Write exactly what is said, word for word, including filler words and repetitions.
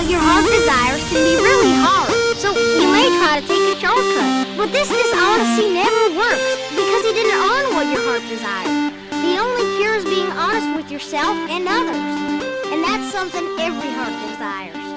what your heart desires can be really hard, so you may try to take a shortcut. But this dishonesty never works, because you didn't earn what your heart desired. The only cure is being honest with yourself and others. And that's something every heart desires.